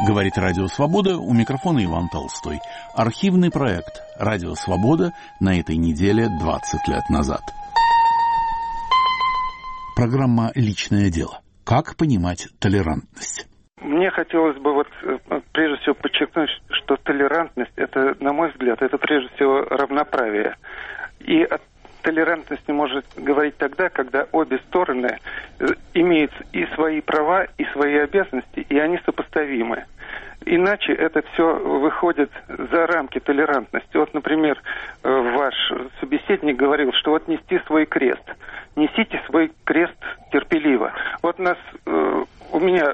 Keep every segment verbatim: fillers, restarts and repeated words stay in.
Говорит Радио Свобода, у микрофона Иван Толстой. Архивный проект Радио Свобода на этой неделе двадцать лет назад. Программа «Личное дело». Как понимать толерантность? Мне хотелось бы вот прежде всего подчеркнуть, что толерантность, это, на мой взгляд, это прежде всего равноправие. И о толерантности может говорить тогда, когда обе стороны имеют и свои права, и свои обязанности, и они сопоставимы. Иначе это все выходит за рамки толерантности. Вот, например, ваш собеседник говорил, что вот нести свой крест. Несите свой крест терпеливо. Вот нас, у меня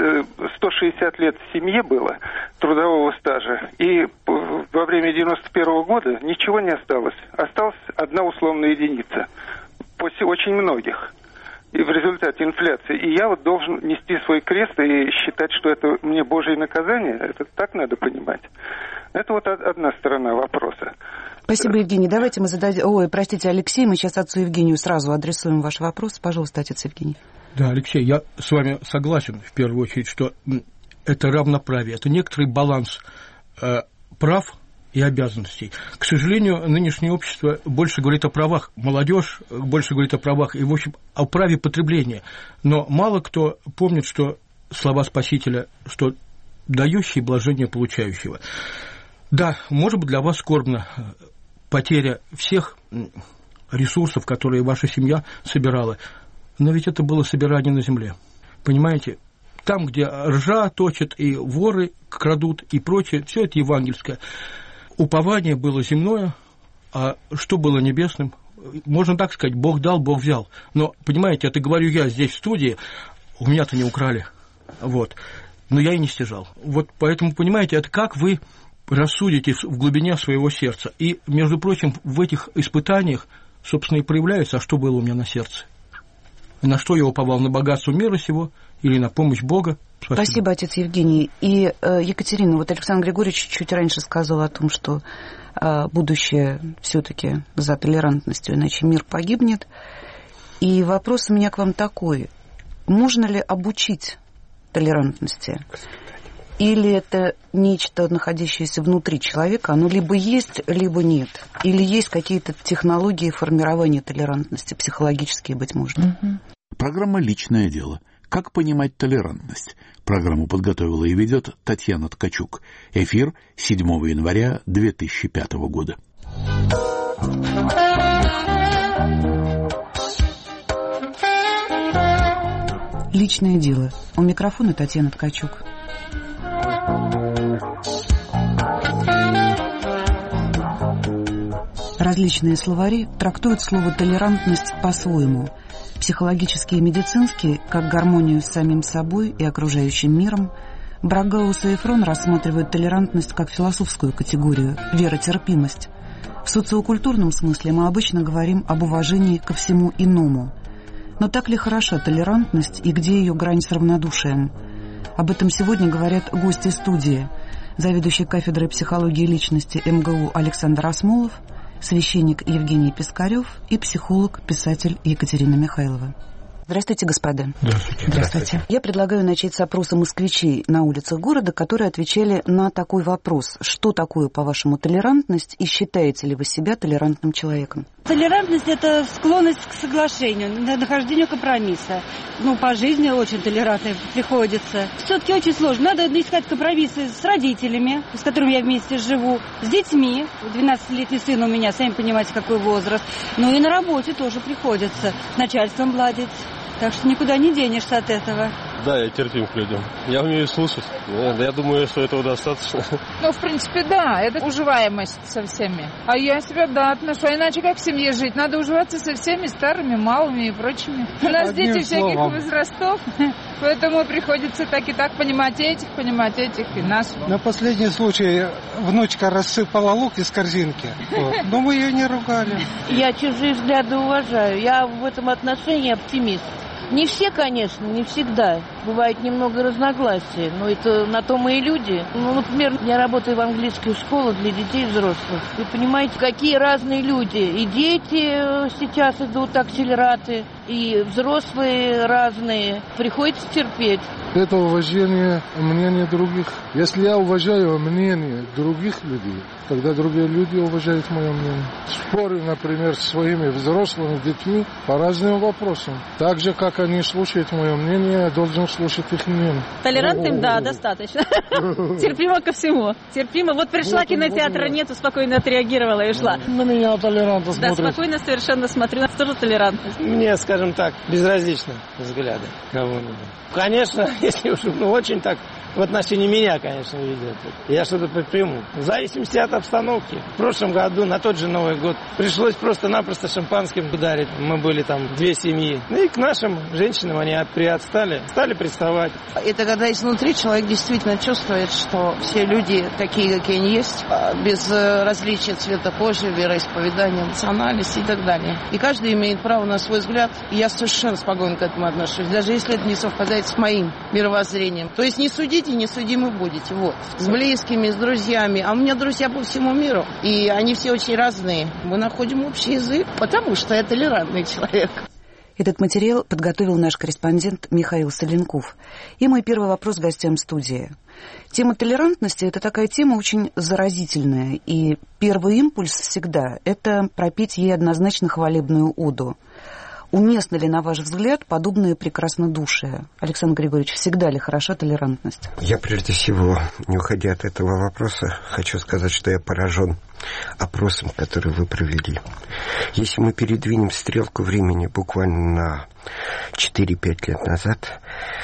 сто шестьдесят лет в семье было трудового стажа, и во время девяносто первого года ничего не осталось. Осталась одна условная единица после очень многих. И в результате инфляции. И я вот должен нести свой крест и считать, что это мне Божье наказание. Это так надо понимать. Это вот одна сторона вопроса. Спасибо, Евгений. Давайте мы зададим... Ой, простите, Алексей, мы сейчас отцу Евгению сразу адресуем ваш вопрос. Пожалуйста, отец Евгений. Да, Алексей, я с вами согласен, в первую очередь, что это равноправие. Это некоторый баланс э, прав и обязанностей. К сожалению, нынешнее общество больше говорит о правах. Молодежь больше говорит о правах и, в общем, о праве потребления. Но мало кто помнит, что слова Спасителя, что дающий блажение получающего. Да, может быть, для вас скорбно потеря всех ресурсов, которые ваша семья собирала, но ведь это было собирание на земле. Понимаете? Там, где ржа точат и воры крадут и прочее, все это евангельское. Упование было земное, а что было небесным? Можно так сказать, Бог дал, Бог взял. Но, понимаете, это говорю я здесь в студии, у меня-то не украли. Вот. Но я и не стяжал. Вот поэтому, понимаете, это как вы рассудите в глубине своего сердца. И, между прочим, в этих испытаниях, собственно, и проявляется, а что было у меня на сердце. На что я уповал? На богатство мира сего или на помощь Бога? Спасибо, Спасибо, отец Евгений. И э, Екатерина, вот Александр Григорьевич чуть раньше сказал о том, что э, будущее все-таки за толерантностью, иначе мир погибнет. И вопрос у меня к вам такой. Можно ли обучить толерантности? Или это нечто, находящееся внутри человека, оно либо есть, либо нет? Или есть какие-то технологии формирования толерантности, психологические, быть может? Mm-hmm. Программа «Личное дело». Как понимать толерантность? Программу подготовила и ведет Татьяна Ткачук. Эфир седьмого января две тысячи пятого года. Личное дело. У микрофона Татьяна Ткачук. Различные словари трактуют слово «толерантность» по-своему. Психологические и медицинские, как гармонию с самим собой и окружающим миром. Брагаус и Эфрон рассматривают толерантность как философскую категорию – веротерпимость. В социокультурном смысле мы обычно говорим об уважении ко всему иному. Но так ли хороша толерантность и где ее грань с равнодушием? Об этом сегодня говорят гости студии. Заведующий кафедрой психологии личности эм гэ у Александр Асмолов, священник Евгений Пискарев и психолог, писатель Екатерина Михайлова. Здравствуйте, господа. Здравствуйте. Здравствуйте. Я предлагаю начать с опроса москвичей на улицах города, которые отвечали на такой вопрос. Что такое, по-вашему, толерантность и считаете ли вы себя толерантным человеком? Толерантность – это склонность к соглашению, к нахождению компромисса. Ну, по жизни очень толерантной приходится. Все-таки очень сложно. Надо искать компромиссы с родителями, с которыми я вместе живу, с детьми. двенадцатилетний сын у меня, сами понимаете, какой возраст. Ну и на работе тоже приходится с начальством ладить. Так что никуда не денешься от этого. Да, я терпим к людям. Я умею слушать. Я думаю, что этого достаточно. Ну, в принципе, да. Это уживаемость со всеми. А я себя, да, отношу. А иначе как в семье жить? Надо уживаться со всеми старыми, малыми и прочими. У нас Одним дети всяких словом. возрастов. Поэтому приходится так и так понимать этих, понимать этих и нас. На последний случай внучка рассыпала лук из корзинки. Вот. Но мы ее не ругали. Я чужие взгляды уважаю. Я в этом отношении оптимист. Не все, конечно, не всегда. бывает немного разногласий, но это на то мы и люди. Ну, например, я работаю в английской школе для детей и взрослых. Вы понимаете, какие разные люди. И дети сейчас идут акселераты, и взрослые разные. Приходится терпеть. Это уважение мнения других. Если я уважаю мнение других людей, тогда другие люди уважают мое мнение. Спорю, например, с своими взрослыми детьми по разным вопросам. Так же, как они слушают мое мнение, я должен слушать их мнение. Толерантным, да, достаточно. Терпимо ко всему. Терпимо. Вот пришла, кинотеатра нету, спокойно отреагировала и ушла. На меня толерантно смотрят. Да, спокойно совершенно смотрю. У нас тоже толерантность. Мне, скажем так, безразличны взгляды кого-нибудь. Конечно, если уж ну, очень так в отношении меня, конечно, ведет. Я что-то предприму. В зависимости от обстановки. В прошлом году, на тот же Новый год, пришлось просто-напросто шампанским ударить. Мы были там две семьи. Ну и к нашим женщинам они приотстали, стали приставать. Это когда изнутри человек действительно чувствует, что все люди такие, какие они есть, без различия цвета кожи, вероисповедания, национальности и так далее. И каждый имеет право на свой взгляд. И я совершенно спокойно к этому отношусь, даже если это не совпадает с моим мировоззрением. То есть не судите, не судимы будете. Вот. С близкими, с друзьями. А у меня друзья по всему миру. И они все очень разные. Мы находим общий язык, потому что я толерантный человек. Этот материал подготовил наш корреспондент Михаил Соленков. И мой первый вопрос гостям студии. Тема толерантности – это такая тема очень заразительная. И первый импульс всегда – это пропеть ей однозначно хвалебную оду. Уместно ли, на ваш взгляд, подобное прекраснодушие? Александр Григорьевич, всегда ли хороша толерантность? Я, прежде всего, не уходя от этого вопроса, хочу сказать, что я поражен опросом, который вы провели. Если мы передвинем стрелку времени буквально на четыре-пять лет назад,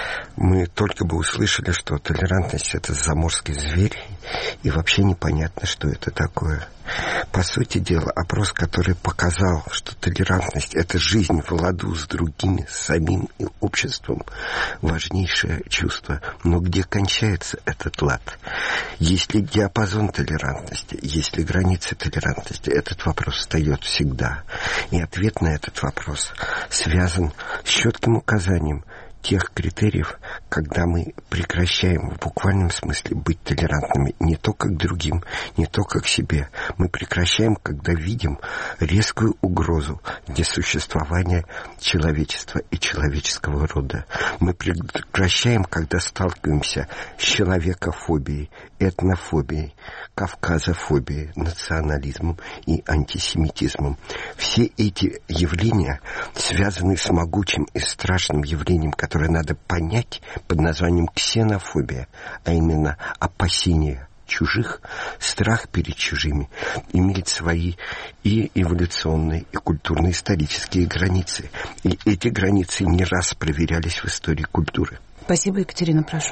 мы только бы услышали, что толерантность – это заморский зверь, и вообще непонятно, что это такое. По сути дела, опрос, который показал, что толерантность – это жизнь в ладу с другими, с самим и обществом, важнейшее чувство. Но где кончается этот лад? Есть ли диапазон толерантности? Есть ли границы толерантности? Этот вопрос встает всегда. И ответ на этот вопрос связан с четким указанием тех критериев, когда мы прекращаем в буквальном смысле быть толерантными не только к другим, не только к себе. Мы прекращаем, когда видим резкую угрозу для существования человечества и человеческого рода. Мы прекращаем, когда сталкиваемся с человекофобией, этнофобией, кавказофобией, национализмом и антисемитизмом. Все эти явления связаны с могучим и страшным явлением, которое надо понять под названием ксенофобия, а именно опасение чужих, страх перед чужими, имеет свои и эволюционные, и культурно-исторические границы. И эти границы не раз проверялись в истории культуры. Спасибо, Екатерина, прошу.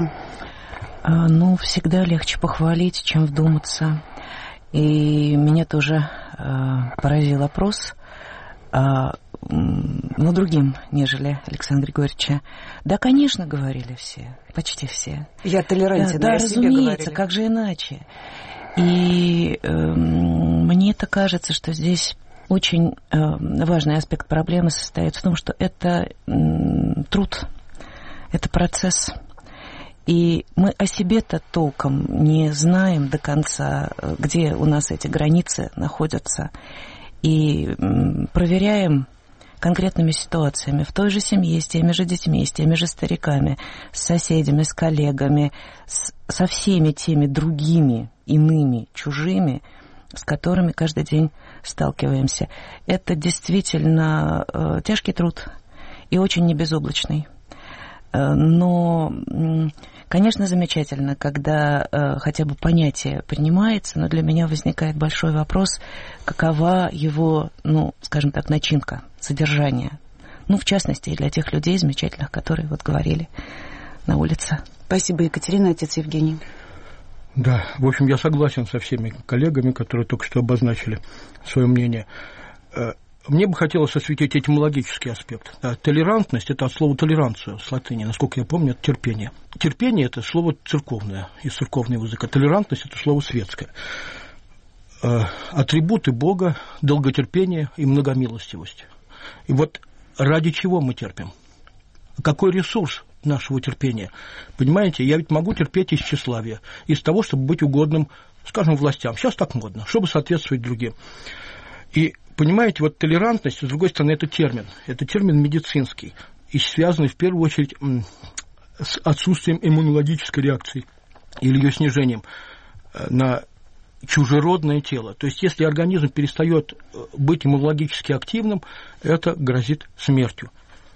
А, ну, всегда легче похвалить, чем вдуматься. И меня тоже а, поразил опрос, а, но другим, нежели Александра Григорьевича. Да, конечно, говорили все, почти все. Я толерантен, да, да, о себе разумеется, говорили. как же иначе. И э, мне это кажется, что здесь очень э, важный аспект проблемы состоит в том, что это э, труд, это процесс. И мы о себе-то толком не знаем до конца, где у нас эти границы находятся. И проверяем конкретными ситуациями в той же семье, с теми же детьми, с теми же стариками, с соседями, с коллегами, с, со всеми теми другими, иными, чужими, с которыми каждый день сталкиваемся. Это действительно э, тяжкий труд и очень небезоблачный. Э, но, э, конечно, замечательно, когда э, хотя бы понятие принимается, но для меня возникает большой вопрос, какова его, ну, скажем так, начинка, содержание. Ну, в частности, и для тех людей замечательных, которые вот говорили на улице. Спасибо, Екатерина. Отец Евгений. Да, в общем, я согласен со всеми коллегами, которые только что обозначили свое мнение. Мне бы хотелось осветить этимологический аспект. Толерантность – это от слова толеранцию с латыни, насколько я помню, это терпение. Терпение – это слово церковное, из церковного языка. Толерантность – это слово светское. Атрибуты Бога – долготерпение и многомилостивость. И вот ради чего мы терпим? Какой ресурс нашего терпения. Понимаете, я ведь могу терпеть из тщеславия, из того, чтобы быть угодным, скажем, властям. Сейчас так модно, чтобы соответствовать другим. И, понимаете, вот толерантность, с другой стороны, это термин. Это термин медицинский, и связанный в первую очередь с отсутствием иммунологической реакции или ее снижением на чужеродное тело. То есть, если организм перестает быть иммунологически активным, это грозит смертью.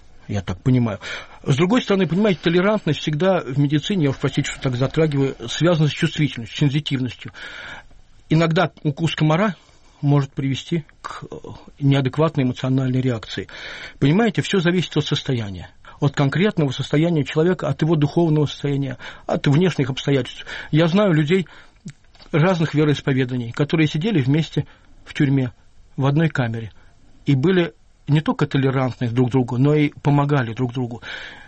Я так понимаю. С другой стороны, понимаете, толерантность всегда в медицине, я уж простите, что так затрагиваю, связана с чувствительностью, сензитивностью. Иногда укус комара может привести к неадекватной эмоциональной реакции. Понимаете, все зависит от состояния. От конкретного состояния человека, от его духовного состояния, от внешних обстоятельств. Я знаю людей разных вероисповеданий, которые сидели вместе в тюрьме, в одной камере, и были не только толерантны друг к другу, но и помогали друг другу.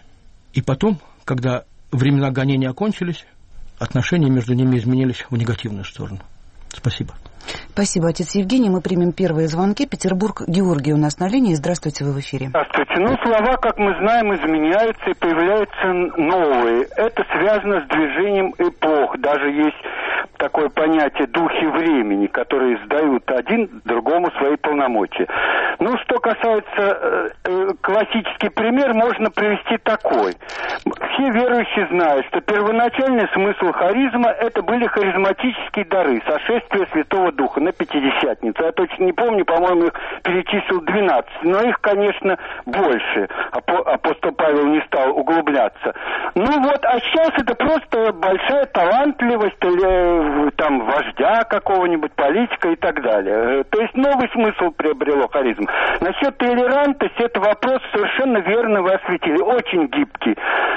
И потом, когда времена гонения окончились, отношения между ними изменились в негативную сторону. Спасибо. Спасибо, отец Евгений. Мы примем первые звонки. Петербург, Георгий у нас на линии. Здравствуйте, вы в эфире. Здравствуйте. Ну, слова, как мы знаем, изменяются и появляются новые. Это связано с движением эпох. Даже есть такое понятие «духи времени», которые сдают один другому свои полномочия. Ну, что касается э, э, классический пример, можно привести такой. Все верующие знают, что первоначальный смысл харизма – это были харизматические дары, сошествие Святого Духа на Пятидесятницу. Я точно не помню, по-моему, их перечислил двенадцать, но их, конечно, больше. Апостол Павел не стал углубляться. Ну вот, а сейчас это просто большая талантливость или там вождя какого-нибудь, политика и так далее. То есть новый смысл приобрело харизм. Насчет толерантности, это вопрос совершенно верно вы осветили, очень гибкий.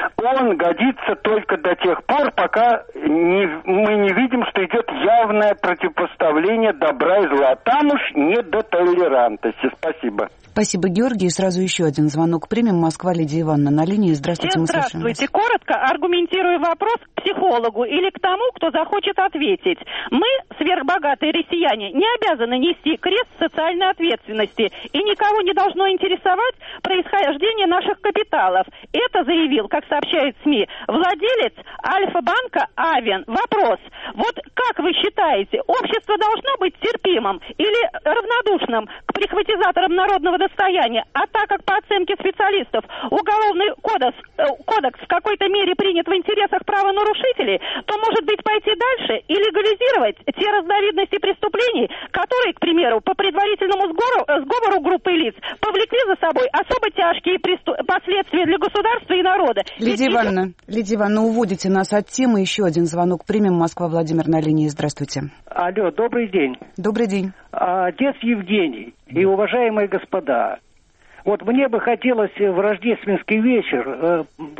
Он годится только до тех пор, пока не, мы не видим, что идет явное противопоставление добра и зла. Там уж не до толерантности. Спасибо. Спасибо, Георгий. Сразу еще один звонок примем. Москва, Лидия Ивановна на линии. Здравствуйте, мы слушаем вас. Здравствуйте. Коротко аргументируя вопрос к психологу или к тому, кто захочет ответить. Мы, сверхбогатые россияне, не обязаны нести крест социальной ответственности, и никого не должно интересовать происхождение наших капиталов. Это заявил, как сообщают СМИ, владелец Альфа-банка Авен. Вопрос. Вот как вы считаете, общество должно быть терпимым или равнодушным к прихватизаторам народного достояния? А так как по оценке специалистов уголовный кодекс, э, кодекс в какой-то мере принят в интересах правонарушителей, то, может быть, пойти дальше и легализировать те разновидности преступлений, которые, к примеру, по предварительному сговору, сговору группы лиц повлекли за собой особо тяжкие преступ... последствия для государства и народа. Лидия Ивановна, Лидия Ивановна, уводите нас от темы. Еще один звонок примем. Москва, Владимир на линии. Здравствуйте. Алло, добрый день. Добрый день. Отец Евгений и уважаемые господа, вот мне бы хотелось в рождественский вечер э,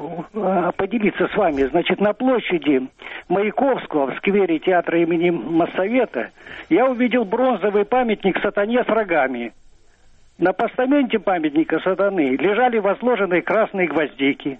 э, поделиться с вами. Значит, на площади Маяковского в сквере театра имени Моссовета я увидел бронзовый памятник сатане с рогами. На постаменте памятника сатаны лежали возложенные красные гвоздики.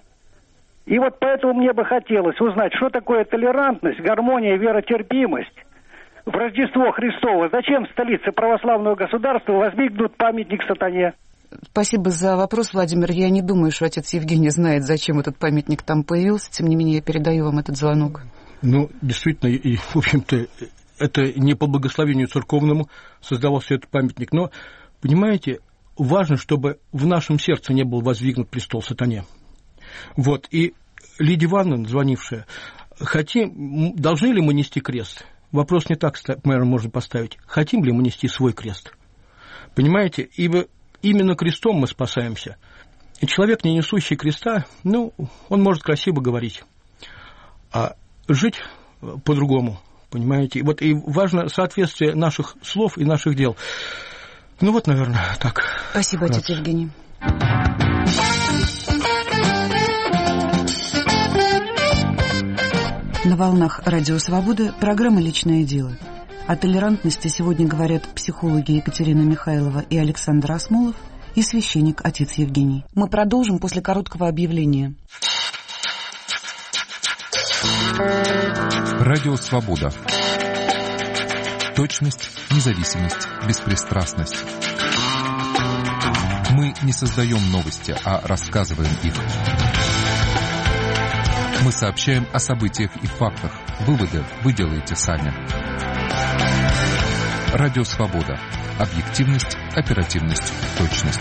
И вот поэтому мне бы хотелось узнать, что такое толерантность, гармония, веротерпимость в Рождество Христово. Зачем в столице православного государства воздвигнут памятник сатане? Спасибо за вопрос, Владимир. Я не думаю, что отец Евгений знает, зачем этот памятник там появился. Тем не менее, я передаю вам этот звонок. Ну, действительно, и, в общем-то, это не по благословению церковному создавался этот памятник. Но, понимаете, важно, чтобы в нашем сердце не был воздвигнут престол сатане. Вот, и Лидия Ивановна, звонившая, хотим, должны ли мы нести крест? Вопрос не так, наверное, можно поставить. Хотим ли мы нести свой крест? Понимаете, ибо именно крестом мы спасаемся. И человек, не несущий креста, ну, он может красиво говорить, а жить по-другому, понимаете? И вот и важно соответствие наших слов и наших дел. Ну вот, наверное, так. Спасибо, отец Раз. Евгений. На волнах Радио Свобода программа «Личное дело». О толерантности сегодня говорят психологи Екатерина Михайлова и Александр Осмолов и священник отец Евгений. Мы продолжим после короткого объявления. Радио Свобода. Точность, независимость, беспристрастность. Мы не создаем новости, а рассказываем их. Мы сообщаем о событиях и фактах. Выводы вы делаете сами. Радио «Свобода». Объективность, оперативность, точность.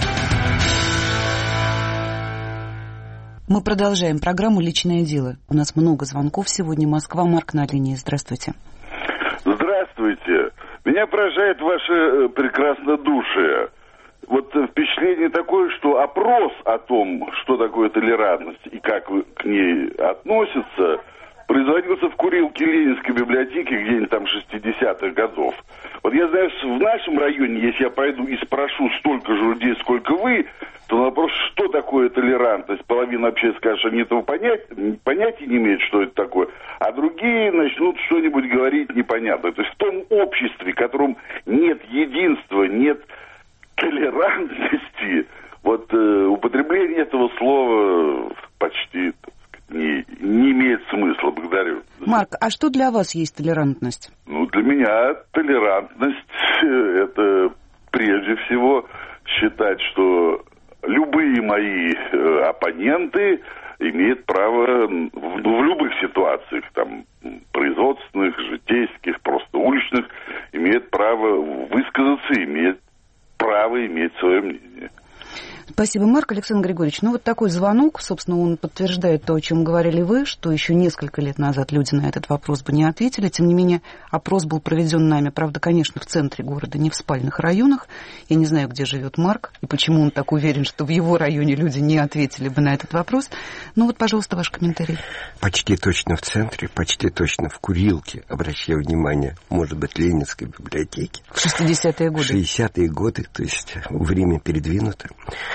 Мы продолжаем программу «Личное дело». У нас много звонков сегодня. Москва, Марк на линии. Здравствуйте. Здравствуйте. Меня поражает ваше прекраснодушие. Вот впечатление такое, что опрос о том, что такое толерантность и как вы к ней относятся, производился в курилке Ленинской библиотеки где-нибудь там шестидесятых годов. Вот я знаю, в нашем районе, если я пойду и спрошу столько же людей, сколько вы, то на вопрос, что такое толерантность, половина вообще скажет, что они этого понять, понятия не имеют, что это такое, а другие начнут что-нибудь говорить непонятно. То есть в том обществе, в котором нет единства, нет толерантности, вот э, употребление этого слова почти не, не имеет смысла. Благодарю. Марк, а что для вас есть толерантность? Ну, для меня толерантность – это прежде всего считать, что любые мои э, оппоненты имеют право в, в любых ситуациях, там, производственных, житейских, просто уличных, имеют право высказаться, имеют право иметь свое мнение. Спасибо, Марк. Александр Григорьевич, ну вот такой звонок, собственно, он подтверждает то, о чем говорили вы, что еще несколько лет назад люди на этот вопрос бы не ответили. Тем не менее, опрос был проведен нами, правда, конечно, в центре города, не в спальных районах. Я не знаю, где живет Марк и почему он так уверен, что в его районе люди не ответили бы на этот вопрос. Ну вот, пожалуйста, ваш комментарий. Почти точно в центре, почти точно в курилке, обращаю внимание, может быть, Ленинской библиотеки. В шестидесятые годы. В шестидесятые годы, то есть время передвинуто.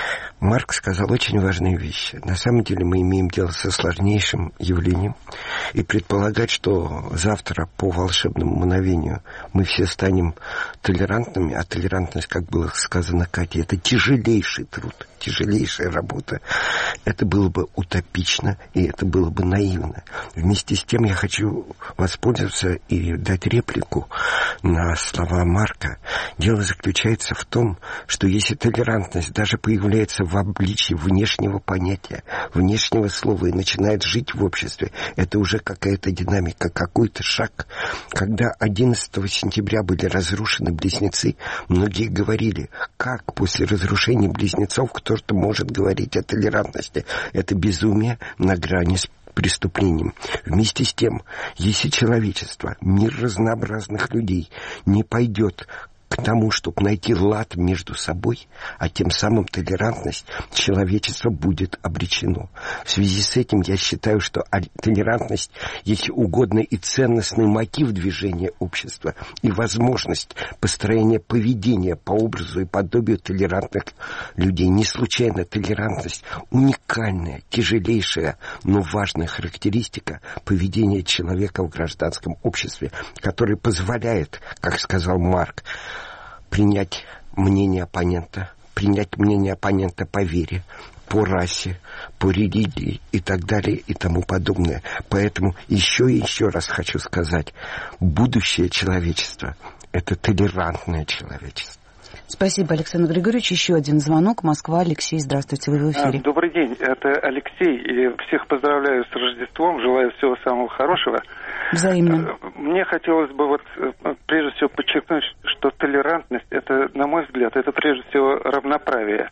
Марк сказал очень важные вещи. На самом деле мы имеем дело со сложнейшим явлением. И предполагать, что завтра по волшебному мгновению мы все станем толерантными, а толерантность, как было сказано Кате, это тяжелейший труд, тяжелейшая работа. Это было бы утопично, и это было бы наивно. Вместе с тем я хочу воспользоваться и дать реплику на слова Марка. Дело заключается в том, что если толерантность даже появляется в обличии внешнего понятия, внешнего слова и начинает жить в обществе, это уже какая-то динамика, какой-то шаг. Когда одиннадцатого сентября были разрушены близнецы, многие говорили, как после разрушения близнецов кто-то может говорить о толерантности. Это безумие на грани с преступлением. Вместе с тем, если человечество, мир разнообразных людей не пойдет к тому, чтобы найти лад между собой, а тем самым толерантность, человечество будет обречено. В связи с этим я считаю, что толерантность, если угодно, и ценностный мотив движения общества, и возможность построения поведения по образу и подобию толерантных людей. Не случайно толерантность – уникальная, тяжелейшая, но важная характеристика поведения человека в гражданском обществе, который позволяет, как сказал Марк, принять мнение оппонента, принять мнение оппонента по вере, по расе, по религии и так далее и тому подобное. Поэтому еще и еще раз хочу сказать, будущее человечества – это толерантное человечество. Спасибо, Александр Григорьевич. Еще один звонок. Москва. Алексей, здравствуйте, вы в эфире. Добрый день, это Алексей. И всех поздравляю с Рождеством, желаю всего самого хорошего. Взаимно. Мне хотелось бы вот прежде всего подчеркнуть, что толерантность, это, на мой взгляд, это прежде всего равноправие.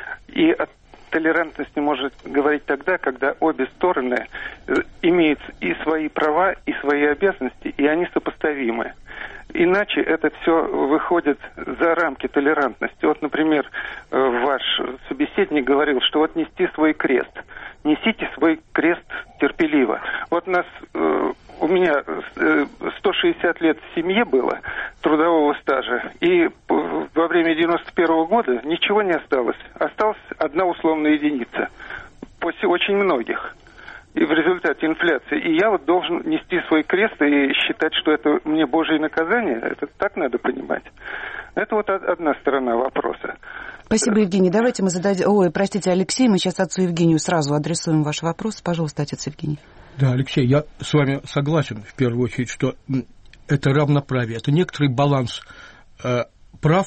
И о толерантности может говорить тогда, когда обе стороны имеют и свои права, и свои обязанности, и они сопоставимы. Иначе это все выходит за рамки толерантности. Вот, например, ваш собеседник говорил, что вот нести свой крест. Несите свой крест терпеливо. Вот нас, у меня сто шестьдесят лет в семье было трудового стажа, и во время девяносто первого года ничего не осталось. Осталась одна условная единица после очень многих. И в результате инфляции. И я вот должен нести свой крест и считать, что это мне Божье наказание. Это так надо понимать. Это вот одна сторона вопроса. Спасибо, Евгений. Давайте мы зададим... Ой, простите, Алексей, мы сейчас отцу Евгению сразу адресуем ваш вопрос. Пожалуйста, отец Евгений. Да, Алексей, я с вами согласен, в первую очередь, что это равноправие. Это некоторый баланс э, прав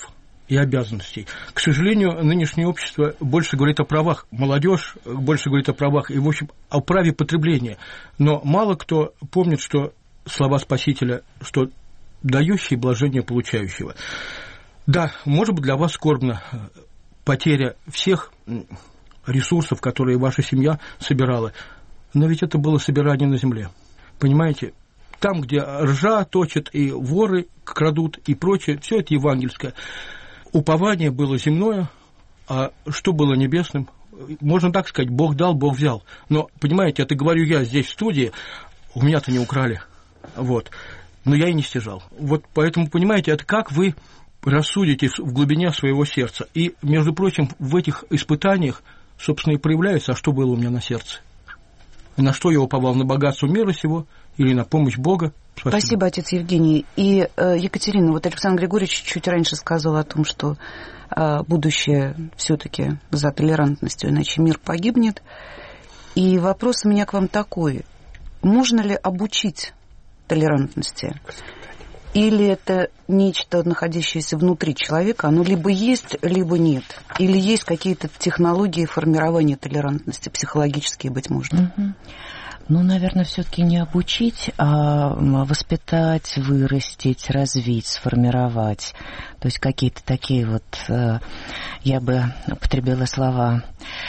и обязанностей. К сожалению, нынешнее общество больше говорит о правах, молодежь больше говорит о правах и, в общем, о праве потребления. Но мало кто помнит, что слова Спасителя, что дающий блажение получающего. Да, может быть, для вас скорбно потеря всех ресурсов, которые ваша семья собирала, но ведь это было собирание на земле. Понимаете? Там, где ржа точат и воры крадут и прочее, все это евангельское. Упование было земное, а что было небесным? Можно так сказать, Бог дал, Бог взял. Но, понимаете, это говорю я здесь в студии, у меня-то не украли. Вот. Но я и не стяжал. Вот поэтому, понимаете, это как вы рассудите в глубине своего сердца. И, между прочим, в этих испытаниях, собственно, и проявляется, а что было у меня на сердце. На что я уповал? На богатство мира сего или на помощь Бога? Спасибо, Спасибо отец Евгений. И, э, Екатерина, вот Александр Григорьевич чуть раньше сказал о том, что э, будущее все-таки за толерантностью, иначе мир погибнет. И вопрос у меня к вам такой. Можно ли обучить толерантности? Или это нечто, находящееся внутри человека, оно либо есть, либо нет? Или есть какие-то технологии формирования толерантности, психологические, быть может? Mm-hmm. Ну, наверное, все-таки не обучить, а воспитать, вырастить, развить, сформировать. То есть какие-то такие вот, я бы употребила слова.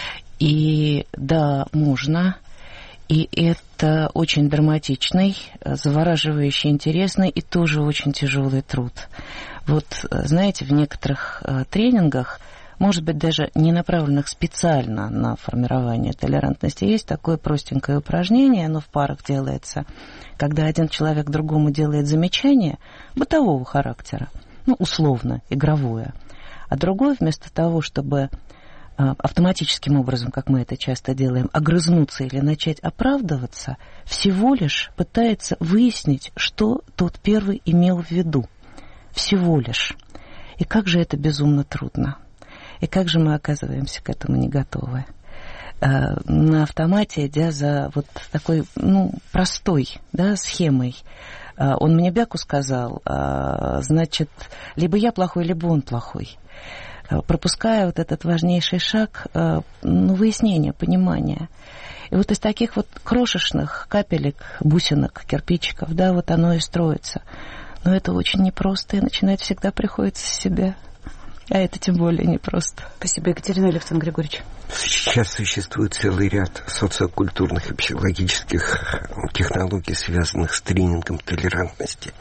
И да, можно. И это очень драматичный, завораживающий, интересный и тоже очень тяжелый труд. Вот, знаете, в некоторых тренингах, может быть, даже не направленных специально на формирование толерантности, есть такое простенькое упражнение, оно в парах делается, когда один человек другому делает замечание бытового характера, ну, условно, игровое, а другой вместо того, чтобы автоматическим образом, как мы это часто делаем, огрызнуться или начать оправдываться, всего лишь пытается выяснить, что тот первый имел в виду. Всего лишь. И как же это безумно трудно. И как же мы оказываемся к этому не готовы. На автомате, идя за вот такой, ну, простой, да, схемой. Он мне бяку сказал, значит, либо я плохой, либо он плохой. Пропуская вот этот важнейший шаг, ну, выяснения, понимания. И вот из таких вот крошечных капелек, бусинок, кирпичиков, да, вот оно и строится. Но это очень непросто, и начинать всегда приходится с себя. А это тем более непросто. Спасибо, Екатерина. Александр Григорьевич. Сейчас существует целый ряд социокультурных и психологических технологий, связанных с тренингом толерантности.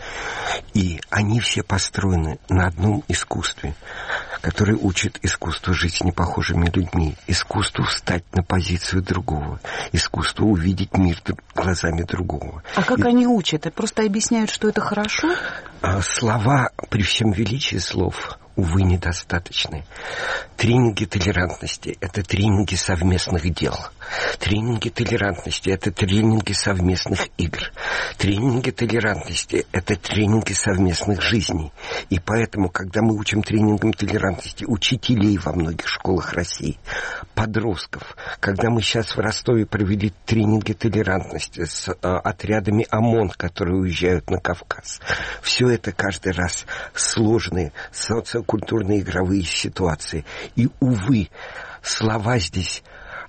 И они все построены на одном искусстве, которое учит искусству жить с непохожими людьми, искусству встать на позицию другого, искусству увидеть мир глазами другого. А как и... они учат? Просто объясняют, что это хорошо? А слова, при всем величии слов, увы, недостаточны. Тренинги толерантности – это тренинги совместных дел. Тренинги толерантности – это тренинги совместных игр. Тренинги толерантности – это тренинги совместных жизней. И поэтому, когда мы учим тренингам толерантности учителей во многих школах России, подростков, когда мы сейчас в Ростове провели тренинги толерантности с а, отрядами ОМОН, которые уезжают на Кавказ, все это каждый раз сложные социокультурные игровые ситуации. И, увы, слова здесь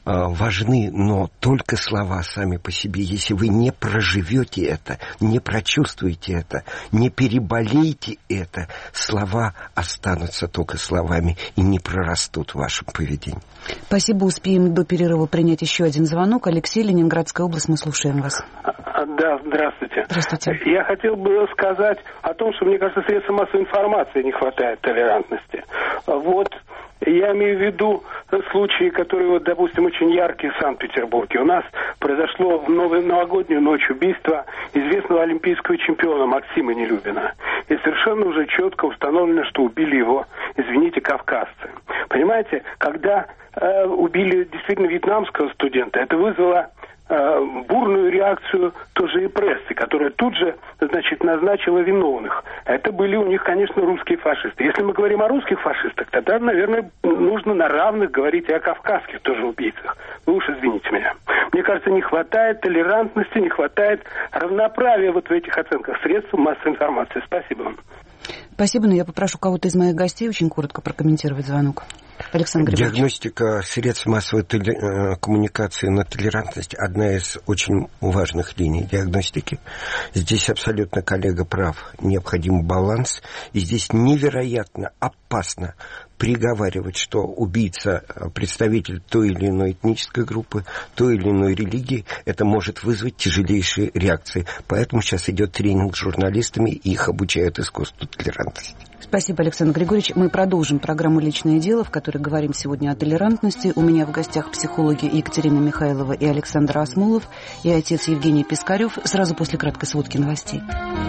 важны, но только слова сами по себе. Если вы не проживете это, не прочувствуете это, не переболеете это, слова останутся только словами и не прорастут в вашем поведении. Спасибо. Успеем до перерыва принять еще один звонок. Алексей, Ленинградская область, мы слушаем вас. Да, здравствуйте. Здравствуйте. Я хотел бы сказать о том, что, мне кажется, средствам массовой информации не хватает толерантности. Вот я имею в виду случаи, которые, вот, допустим, очень яркие в Санкт-Петербурге. У нас произошло в новую, новогоднюю ночь убийство известного олимпийского чемпиона Максима Нелюбина. И совершенно уже четко установлено, что убили его, извините, кавказцы. Понимаете, когда э, убили действительно вьетнамского студента, это вызвало бурную реакцию тоже и прессы, которая тут же, значит, назначила виновных. Это были у них, конечно, русские фашисты. Если мы говорим о русских фашистах, тогда, наверное, нужно на равных говорить и о кавказских тоже убийцах. Вы уж извините меня. Мне кажется, не хватает толерантности, не хватает равноправия вот в этих оценках средств массовой информации. Спасибо вам. Спасибо, но я попрошу кого-то из моих гостей очень коротко прокомментировать звонок. Александр Григорьевич. Диагностика средств массовой теле- коммуникации на толерантность – одна из очень важных линий диагностики. Здесь абсолютно коллега прав. Необходим баланс. И здесь невероятно опасно приговаривать, что убийца представитель той или иной этнической группы, той или иной религии, это может вызвать тяжелейшие реакции. Поэтому сейчас идет тренинг с журналистами, и их обучают искусству толерантности. Спасибо, Александр Григорьевич. Мы продолжим программу «Личное дело», в которой говорим сегодня о толерантности. У меня в гостях психологи Екатерина Михайлова и Александр Асмолов, и отец Евгений Пискарев. Сразу после краткой сводки новостей.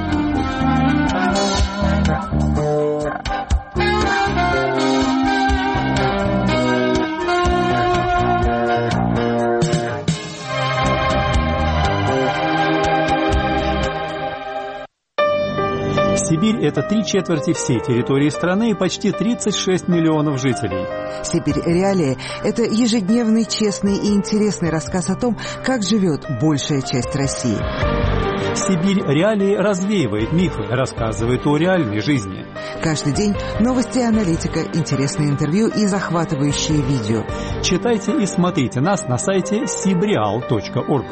Сибирь – это три четверти всей территории страны и почти тридцать шесть миллионов жителей. «Сибирь. Реалии» – это ежедневный, честный и интересный рассказ о том, как живет большая часть России. «Сибирь. Реалии» развеивает мифы, рассказывает о реальной жизни. Каждый день новости и аналитика, интересные интервью и захватывающие видео. Читайте и смотрите нас на сайте сибреал точка орг.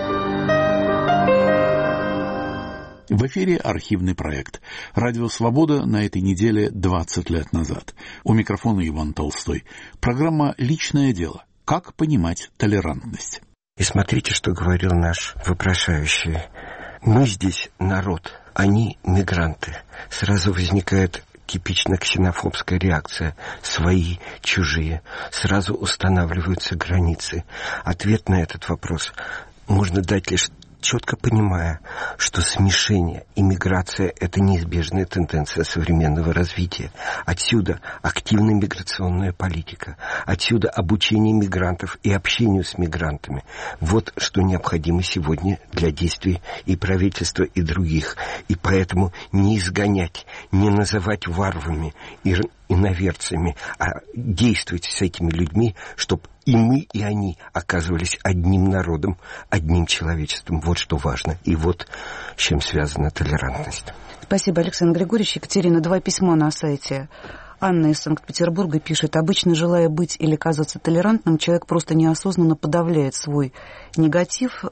В эфире архивный проект. Радио «Свобода» на этой неделе двадцать лет назад. У микрофона Иван Толстой. Программа «Личное дело». Как понимать толерантность? И смотрите, что говорил наш вопрошающий. Мы здесь народ, они мигранты. Сразу возникает типично ксенофобская реакция. Свои, чужие. Сразу устанавливаются границы. Ответ на этот вопрос можно дать лишь четко понимая, что смешение и миграция – это неизбежная тенденция современного развития. Отсюда активная миграционная политика. Отсюда обучение мигрантов и общению с мигрантами. Вот что необходимо сегодня для действий и правительства, и других. И поэтому не изгонять, не называть варварами и иноверцами, а действовать с этими людьми, чтобы и мы, и они оказывались одним народом, одним человечеством. Вот что важно. И вот с чем связана толерантность. Спасибо, Александр Григорьевич. Екатерина, два письма на сайте. Анна из Санкт-Петербурга пишет: обычно, желая быть или казаться толерантным, человек просто неосознанно подавляет свой негатив,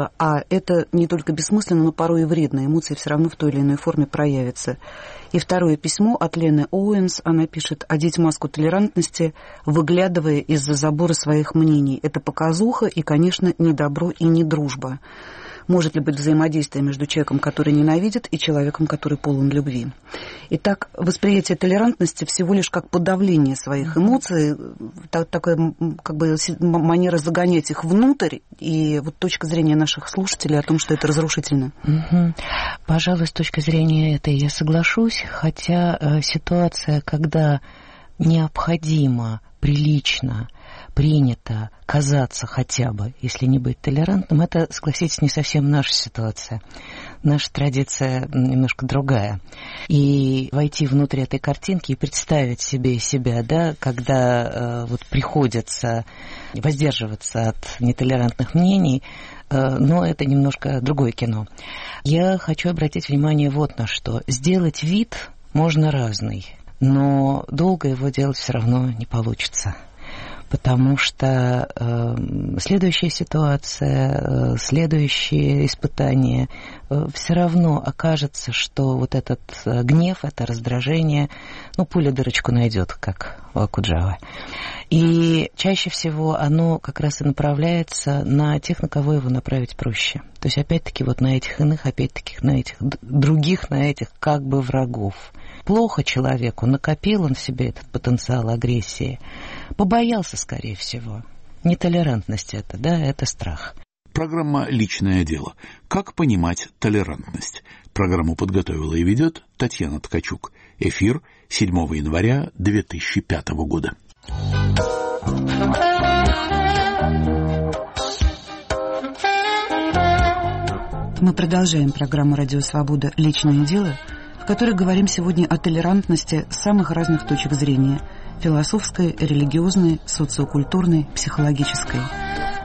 а это не только бессмысленно, но порой и вредно. Эмоции все равно в той или иной форме проявятся. И второе письмо от Лены Оуэнс. Она пишет: одеть маску толерантности, выглядывая из-за забора своих мнений. Это показуха и, конечно, не добро и не дружба. Может ли быть взаимодействие между человеком, который ненавидит, и человеком, который полон любви? Итак, восприятие толерантности всего лишь как подавление своих эмоций, так, такая как бы манера загонять их внутрь, и вот точка зрения наших слушателей о том, что это разрушительно. Угу. Пожалуй, с точки зрения этой я соглашусь, хотя э, ситуация, когда необходимо, прилично, принято казаться хотя бы, если не быть толерантным, это, согласитесь, не совсем наша ситуация. Наша традиция немножко другая. И войти внутрь этой картинки и представить себе себя, да, когда э, вот приходится воздерживаться от нетолерантных мнений, э, но это немножко другое кино. Я хочу обратить внимание вот на что. Сделать вид можно разный, но долго его делать все равно не получится. Потому что э, следующая ситуация, э, следующие испытания, э, все равно окажется, что вот этот э, гнев, это раздражение, ну, пуля дырочку найдет, как у Окуджавы. И чаще всего оно как раз и направляется на тех, на кого его направить проще. То есть, опять-таки, вот на этих иных, опять-таки, на этих других, на этих как бы врагов. Плохо человеку, накопил он в себе этот потенциал агрессии, побоялся, скорее всего. Нетолерантность это, да, это страх. Программа «Личное дело». Как понимать толерантность? Программу подготовила и ведет Татьяна Ткачук. Эфир седьмого января две тысячи пятого года. Мы продолжаем программу «Радио Свобода. Личное дело», в которой говорим сегодня о толерантности с самых разных точек зрения – философской, религиозной, социокультурной, психологической.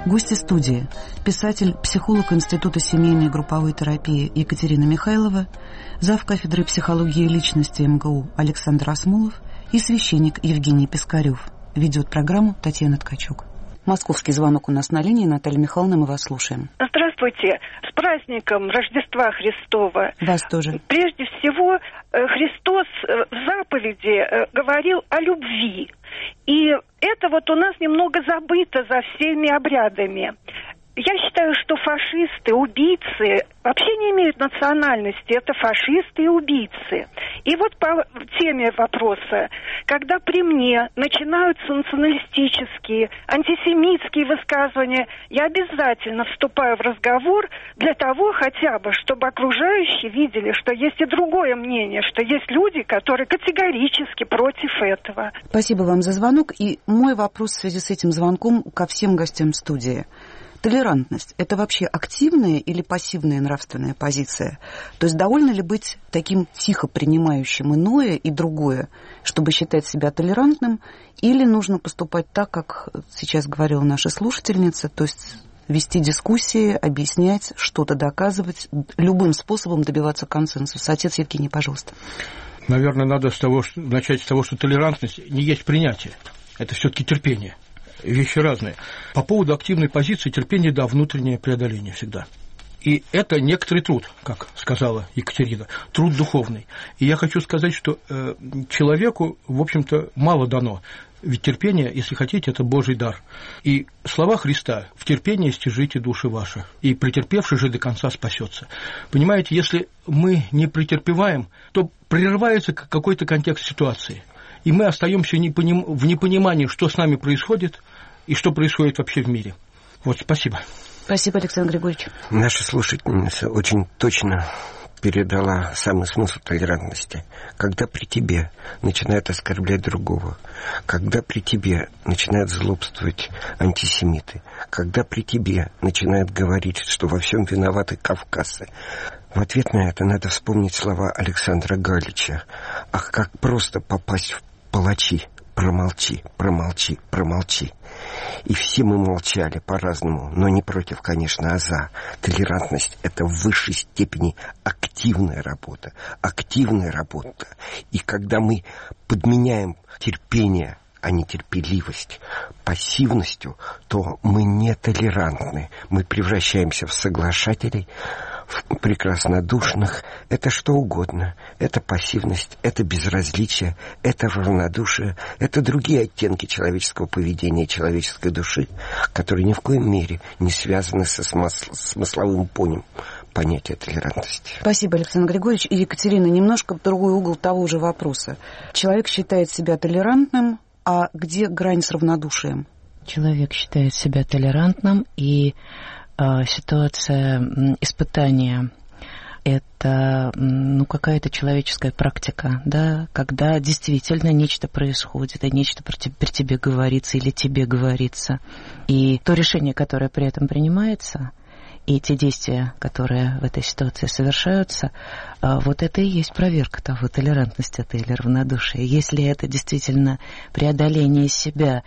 Гости студии – писатель, психолог Института семейной и групповой терапии Екатерина Михайлова, зав. Кафедры психологии личности эм гэ у Александр Асмолов и священник Евгений Пискарев. Ведет программу Татьяна Ткачук. Московский звонок у нас на линии. Наталья Михайловна, мы вас слушаем. Здравствуйте. С праздником Рождества Христова. Вас тоже. Прежде всего, Христос в заповеди говорил о любви. И это вот у нас немного забыто за всеми обрядами. Я считаю, что фашисты, убийцы вообще не имеют национальности. Это фашисты и убийцы. И вот по теме вопроса. Когда при мне начинаются националистические, антисемитские высказывания, я обязательно вступаю в разговор для того хотя бы, чтобы окружающие видели, что есть и другое мнение, что есть люди, которые категорически против этого. Спасибо вам за звонок. И мой вопрос в связи с этим звонком ко всем гостям студии. Толерантность – это вообще активная или пассивная нравственная позиция? То есть довольно ли быть таким тихо принимающим иное и другое, чтобы считать себя толерантным, или нужно поступать так, как сейчас говорила наша слушательница, то есть вести дискуссии, объяснять, что-то доказывать, любым способом добиваться консенсуса? Отец Евгений, пожалуйста. Наверное, надо с того, что, начать с того, что толерантность не есть принятие, это все-таки терпение. Вещи разные. По поводу активной позиции терпение, да, внутреннее преодоление всегда. И это некоторый труд, как сказала Екатерина, труд духовный. И я хочу сказать, что э, человеку, в общем-то, мало дано. Ведь терпение, если хотите, это Божий дар. И слова Христа: «В терпении стяжите души ваши, и претерпевший же до конца спасется». Понимаете, если мы не претерпеваем, то прерывается какой-то контекст ситуации. И мы остаемся в непонимании, что с нами происходит и что происходит вообще в мире. Вот, спасибо. Спасибо, Александр Григорьевич. Наша слушательница очень точно передала самый смысл толерантности. Когда при тебе начинают оскорблять другого, когда при тебе начинают злобствовать антисемиты, когда при тебе начинают говорить, что во всем виноваты кавказцы, в ответ на это надо вспомнить слова Александра Галича. Ах, как просто попасть в палачи. Промолчи, промолчи, промолчи. И все мы молчали по-разному, но не против, конечно, а за. Толерантность – это в высшей степени активная работа. Активная работа. И когда мы подменяем терпение, а не терпеливость, пассивностью, то мы не толерантны. Мы превращаемся в соглашателей, в прекраснодушных. Это что угодно. Это пассивность, это безразличие, это равнодушие, это другие оттенки человеческого поведения, человеческой души, которые ни в коем мере не связаны со смысл, смысловым понятием понятия толерантности. Спасибо, Александр Григорьевич. И Екатерина, немножко в другой угол того же вопроса. Человек считает себя толерантным, а где грань с равнодушием? Человек считает себя толерантным, и э, ситуация э, испытания – это ну, какая-то человеческая практика, да, когда действительно нечто происходит, и нечто при тебе, при тебе говорится или тебе говорится. И то решение, которое при этом принимается, и те действия, которые в этой ситуации совершаются, вот это и есть проверка того, толерантность это или равнодушие. Если это действительно преодоление себя,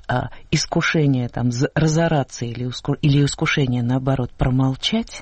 искушение там, разораться или искушение, наоборот, промолчать,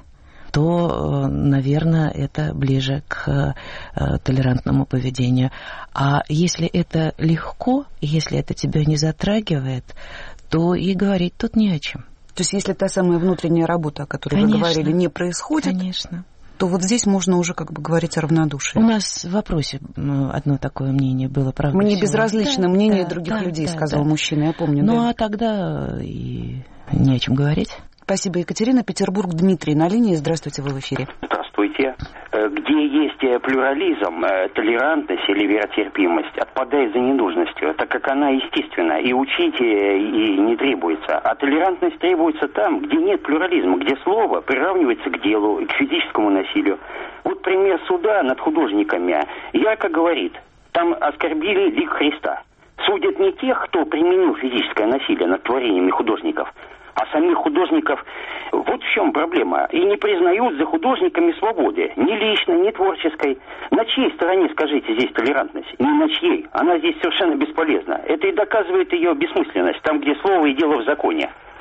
то, наверное, это ближе к толерантному поведению. А если это легко, если это тебя не затрагивает, то и говорить тут не о чем. То есть, если та самая внутренняя работа, о которой Конечно. Вы говорили, не происходит, Конечно. то вот здесь можно уже как бы говорить о равнодушии. У нас в вопросе одно такое мнение было, правда? Мне безразлично да, мнение да, других да, людей, да, сказал да. мужчина, я помню. Ну, да. а тогда и не о чем говорить. Спасибо, Екатерина. Петербург, Дмитрий на линии. Здравствуйте, вы в эфире. Здравствуйте. Где есть плюрализм, толерантность или веротерпимость, отпадает за ненужностью, так как она естественна, и учить и не требуется. А толерантность требуется там, где нет плюрализма, где слово приравнивается к делу, к физическому насилию. Вот пример суда над художниками ярко говорит, там оскорбили лик Христа. Судят не тех, кто применил физическое насилие над творениями художников, а самих художников. Вот в чем проблема. И не признают за художниками свободы. Ни личной, ни творческой. На чьей стороне, скажите, здесь толерантность? Ни на чьей. Она здесь совершенно бесполезна. Это и доказывает ее бессмысленность. Там, где слово и дело в законе.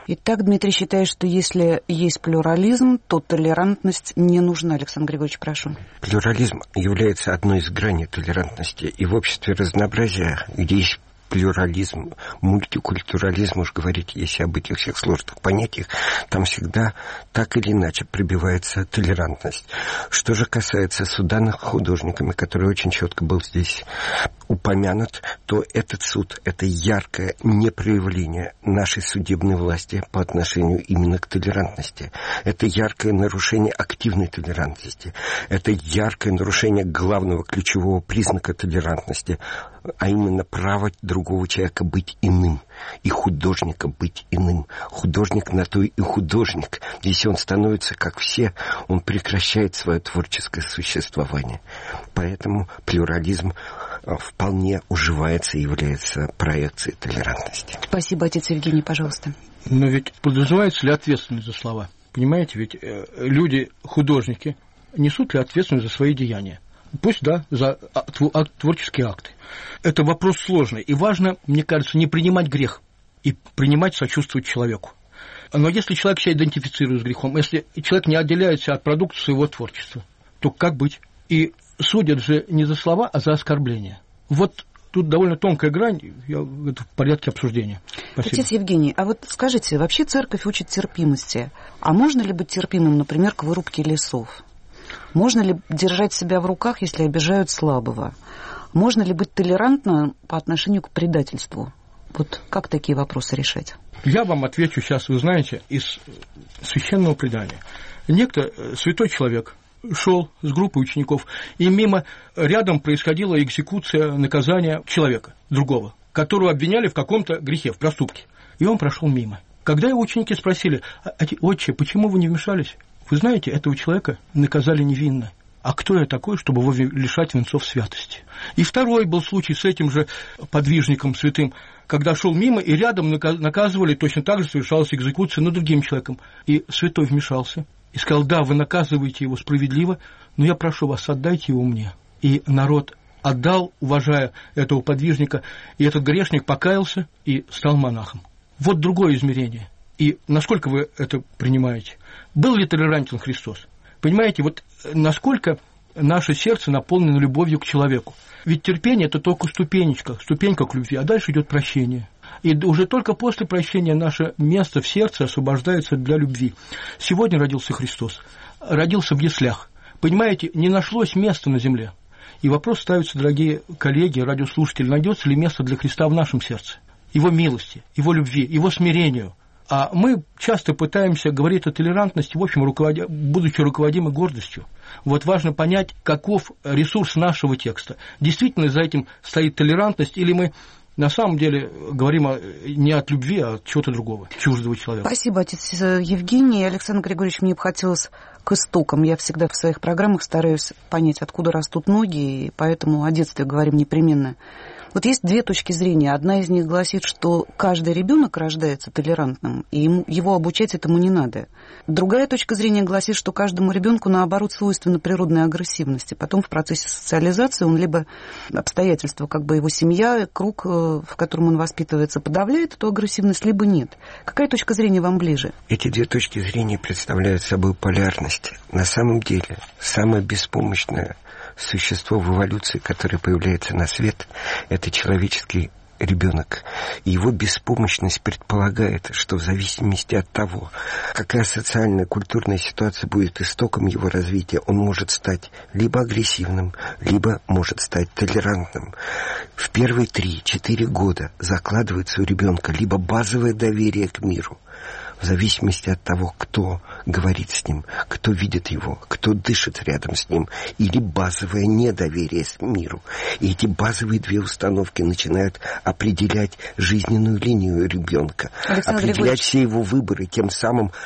Итак, Дмитрий считает, что если есть плюрализм, то толерантность не нужна. Александр Григорьевич, прошу. Плюрализм является одной из граней толерантности. И в обществе разнообразия, где есть плюрализм, мультикультурализм, уж говорить, если об этих всех сложных понятиях, там всегда так или иначе пробивается толерантность. Что же касается суда над художниками, который очень четко был здесь упомянут, то этот суд – это яркое непроявление нашей судебной власти по отношению именно к толерантности. Это яркое нарушение активной толерантности. Это яркое нарушение главного ключевого признака толерантности, а именно право другого человека быть иным, и художника быть иным. Художник на то и художник. Если он становится как все, он прекращает свое творческое существование. Поэтому плюрализм вполне уживается и является проекцией толерантности. Спасибо, отец Евгений, пожалуйста. Но ведь подразумевается ли ответственность за слова? Понимаете, ведь э, люди, художники, несут ли ответственность за свои деяния? Пусть, да, за творческие акты. Это вопрос сложный. И важно, мне кажется, не принимать грех и принимать, сочувствовать человеку. Но если человек себя идентифицирует с грехом, если человек не отделяет себя от продукта своего творчества, то как быть? И судят же не за слова, а за оскорбления. Вот тут довольно тонкая грань, я, это в порядке обсуждения. Спасибо. Отец Евгений, а вот скажите, вообще церковь учит терпимости. А можно ли быть терпимым, например, к вырубке лесов? Можно ли держать себя в руках, если обижают слабого? Можно ли быть толерантным по отношению к предательству? Вот как такие вопросы решать? Я вам отвечу сейчас, вы знаете, из священного предания. Некто святой человек шел с группой учеников, и мимо рядом происходила экзекуция, наказания человека, другого, которого обвиняли в каком-то грехе, в проступке. И он прошел мимо. Когда его ученики спросили: «Отче, почему вы не вмешались?» Вы знаете, этого человека наказали невинно. А кто я такой, чтобы его лишать венцов святости? И второй был случай с этим же подвижником святым, когда шел мимо, и рядом наказывали, точно так же совершалась экзекуция над другим человеком. И святой вмешался и сказал: да, вы наказываете его справедливо, но я прошу вас, отдайте его мне. И народ отдал, уважая этого подвижника, и этот грешник покаялся и стал монахом. Вот другое измерение. И насколько вы это принимаете? Был ли толерантен Христос? Понимаете, вот насколько наше сердце наполнено любовью к человеку. Ведь терпение – это только ступенечка, ступенька к любви, а дальше идет прощение. И уже только после прощения наше место в сердце освобождается для любви. Сегодня родился Христос, родился в яслях. Понимаете, не нашлось места на земле. И вопрос ставится, дорогие коллеги, радиослушатели, найдется ли место для Христа в нашем сердце? Его милости, его любви, его смирению. А мы часто пытаемся говорить о толерантности, в общем, руководя, будучи руководимы гордостью. Вот важно понять, каков ресурс нашего текста. Действительно за этим стоит толерантность, или мы на самом деле говорим о, не от любви, а от чего-то другого, чуждого человека. Спасибо, отец Евгений. Александр Григорьевич, мне бы хотелось к истокам. Я всегда в своих программах стараюсь понять, откуда растут ноги, и поэтому о детстве говорим непременно. Вот есть две точки зрения. Одна из них гласит, что каждый ребенок рождается толерантным, и ему, его обучать этому не надо. Другая точка зрения гласит, что каждому ребенку, наоборот, свойственна природная агрессивность. И потом в процессе социализации он либо обстоятельства, как бы его семья, круг, в котором он воспитывается, подавляет эту агрессивность, либо нет. Какая точка зрения вам ближе? Эти две точки зрения представляют собой полярность. На самом деле, самое беспомощное существо в эволюции, которое появляется на свет, это человеческий ребенок. И его беспомощность предполагает, что в зависимости от того, какая социальная, культурная ситуация будет истоком его развития, он может стать либо агрессивным, либо может стать толерантным. В первые три-четыре года закладывается у ребенка либо базовое доверие к миру, в зависимости от того, кто говорит с ним, кто видит его, кто дышит рядом с ним, или базовое недоверие к миру. И эти базовые две установки начинают определять жизненную линию ребенка, Александр определять Григорьевич. все его выборы, тем самым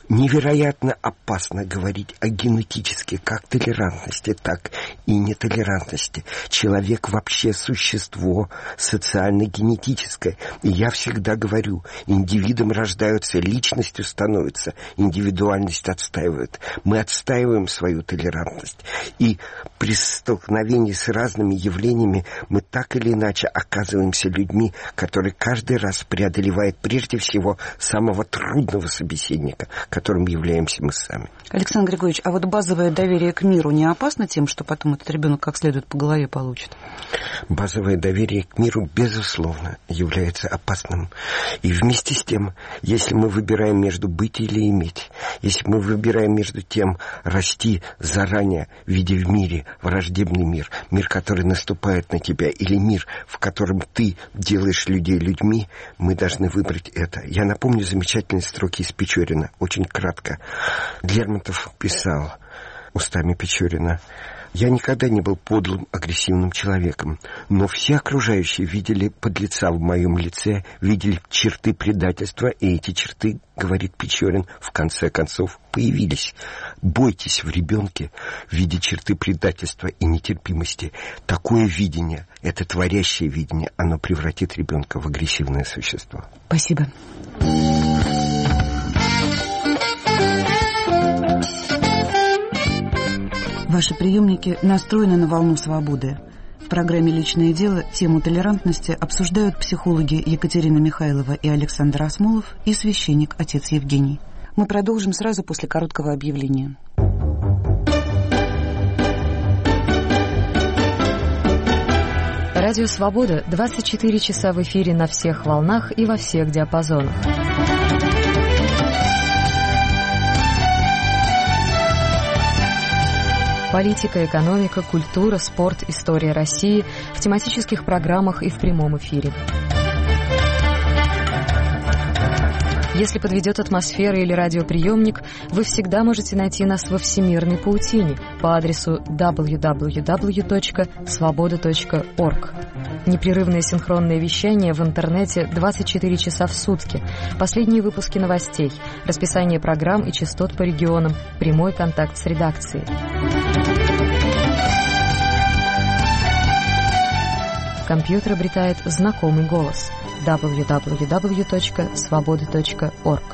Невероятно опасно говорить о генетической как толерантности, так и нетолерантности. Человек вообще существо социально-генетическое. И я всегда говорю, индивидом рождаются, личностью становятся, индивидуальность отстаивают. Мы отстаиваем свою толерантность. И при столкновении с разными явлениями мы так или иначе оказываемся людьми, которые каждый раз преодолевают прежде всего самого трудного собеседника, которым являемся мы сами. Александр Григорьевич, а вот базовое доверие к миру не опасно тем, что потом этот ребенок как следует по голове получит? Базовое доверие к миру, безусловно, является опасным. И вместе с тем, если мы выбираем между быть или иметь, если мы выбираем между тем расти заранее, видя в мире враждебный мир, мир, который наступает на тебя, или мир, в котором ты делаешь людей людьми, мы должны выбрать это. Я напомню замечательные строки из Печорина, очень кратко. Лермонтов писал устами Печорина: «Я никогда не был подлым, агрессивным человеком, но все окружающие видели подлеца в моем лице, видели черты предательства, и эти черты, говорит Печорин, в конце концов появились. Бойтесь в ребенке видеть черты предательства и нетерпимости. Такое видение, это творящее видение, оно превратит ребенка в агрессивное существо». Спасибо. Ваши приемники настроены на волну свободы. В программе «Личное дело» тему толерантности обсуждают психологи Екатерина Михайлова и Александр Осмолов и священник отец Евгений. Мы продолжим сразу после короткого объявления. Радио «Свобода» двадцать четыре часа в эфире на всех волнах и во всех диапазонах. Политика, экономика, культура, спорт, история России в тематических программах и в прямом эфире. Если подведет атмосфера или радиоприемник, вы всегда можете найти нас во всемирной паутине по адресу дабл ю дабл ю дабл ю точка свобода точка орг. Непрерывное синхронное вещание в интернете двадцать четыре часа в сутки, последние выпуски новостей, расписание программ и частот по регионам, прямой контакт с редакцией. Компьютер обретает знакомый голос. дабл ю дабл ю дабл ю точка свобода точка орг.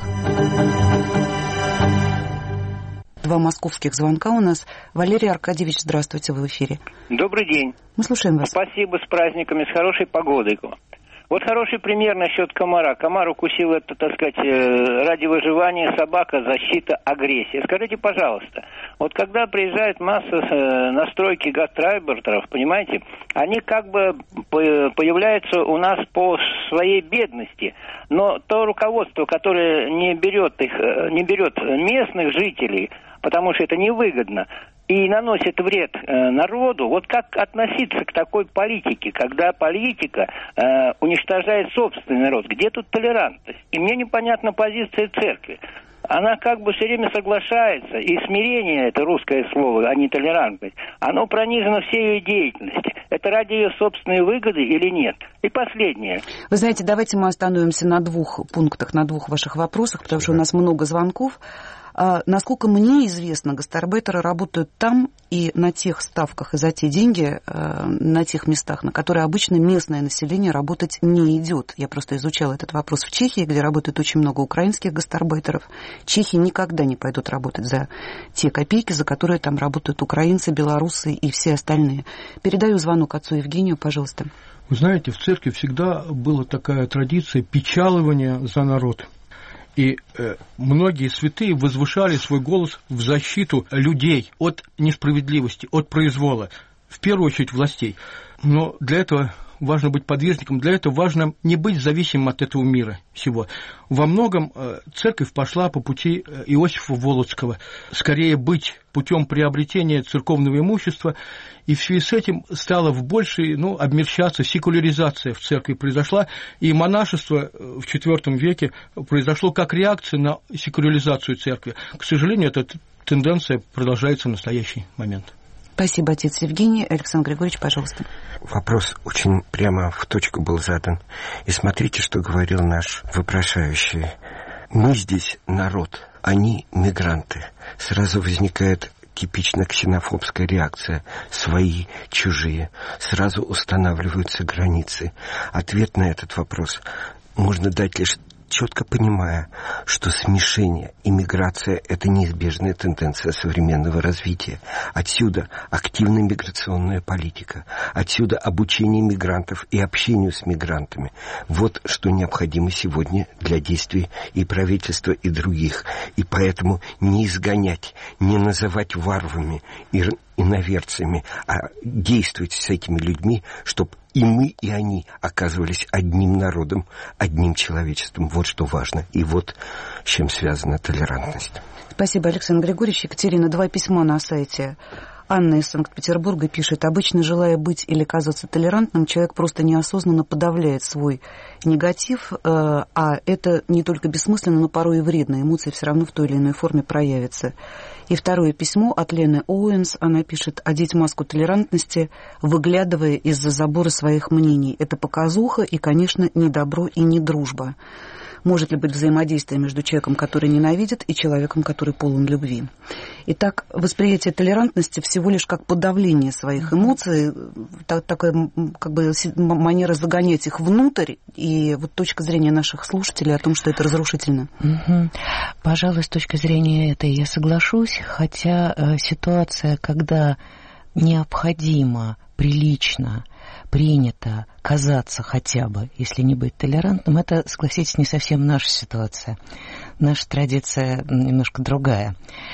Два московских звонка у нас. Валерий Аркадьевич, здравствуйте, вы в эфире. Добрый день. Мы слушаем вас. Спасибо, с праздниками, с хорошей погодой. Вот хороший пример насчет комара. Комар укусил, это, так сказать, ради выживания, собака, защита, агрессия. Скажите, пожалуйста, вот когда приезжает масса на стройки гастарбайтеров, понимаете, они как бы появляются у нас по своей бедности, но то руководство, которое не берет их, не берет местных жителей, потому что это невыгодно, и наносит вред э, народу, вот как относиться к такой политике, когда политика э, уничтожает собственный народ? Где тут толерантность? И мне непонятна позиция церкви. Она как бы все время соглашается, и смирение, это русское слово, а не толерантность, оно пронизано всей ее деятельностью. Это ради ее собственной выгоды или нет? И последнее. Вы знаете, давайте мы остановимся на двух пунктах, на двух ваших вопросах, потому что у нас много звонков. А, насколько мне известно, гастарбайтеры работают там и на тех ставках и за те деньги, а, на тех местах, на которые обычно местное население работать не идет. Я просто изучала этот вопрос в Чехии, где работает очень много украинских гастарбайтеров. Чехи никогда не пойдут работать за те копейки, за которые там работают украинцы, белорусы и все остальные. Передаю звонок отцу Евгению, пожалуйста. Вы знаете, в церкви всегда была такая традиция печалования за народ. И э, многие святые возвышали свой голос в защиту людей от несправедливости, от произвола, в первую очередь властей. Но для этого важно быть подвижником, для этого важно не быть зависимым от этого мира всего. Во многом э, церковь пошла по пути Иосифа Волоцкого, скорее быть путем приобретения церковного имущества, и в связи с этим стала в большей, ну, обмельчаться, секуляризация в церкви произошла, и монашество в четвёртом веке произошло как реакция на секуляризацию церкви. К сожалению, эта тенденция продолжается в настоящий момент. Спасибо, отец Евгений. Александр Григорьевич, пожалуйста. Вопрос очень прямо в точку был задан. И смотрите, что говорил наш вопрошающий. Мы здесь народ. Они мигранты. Сразу возникает типично ксенофобская реакция. Свои, чужие. Сразу устанавливаются границы. Ответ на этот вопрос можно дать лишь четко понимая, что смешение и миграция – это неизбежная тенденция современного развития. Отсюда активная миграционная политика. Отсюда обучение мигрантов и общению с мигрантами. Вот что необходимо сегодня для действий и правительства, и других. И поэтому не изгонять, не называть варварами и иноверцами, а действовать с этими людьми, чтобы и мы, и они оказывались одним народом, одним человечеством. Вот что важно. И вот с чем связана толерантность. Спасибо, Александр Григорьевич. Екатерина, два письма на сайте. Анна из Санкт-Петербурга пишет: обычно, желая быть или казаться толерантным, человек просто неосознанно подавляет свой негатив, а это не только бессмысленно, но порой и вредно. Эмоции все равно в той или иной форме проявятся. И второе письмо от Лены Оуэнс. Она пишет: одеть маску толерантности, выглядывая из-за забора своих мнений. Это показуха и, конечно, не добро и не дружба. Может ли быть взаимодействие между человеком, который ненавидит, и человеком, который полон любви? Итак, восприятие толерантности всего лишь как подавление своих эмоций, так, такая как бы манера загонять их внутрь, и вот точка зрения наших слушателей о том, что это разрушительно. Угу. Пожалуй, с точки зрения этой я соглашусь, хотя э, ситуация, когда необходимо, прилично, принято казаться хотя бы, если не быть толерантным, это, согласитесь, не совсем наша ситуация. Наша традиция немножко другая.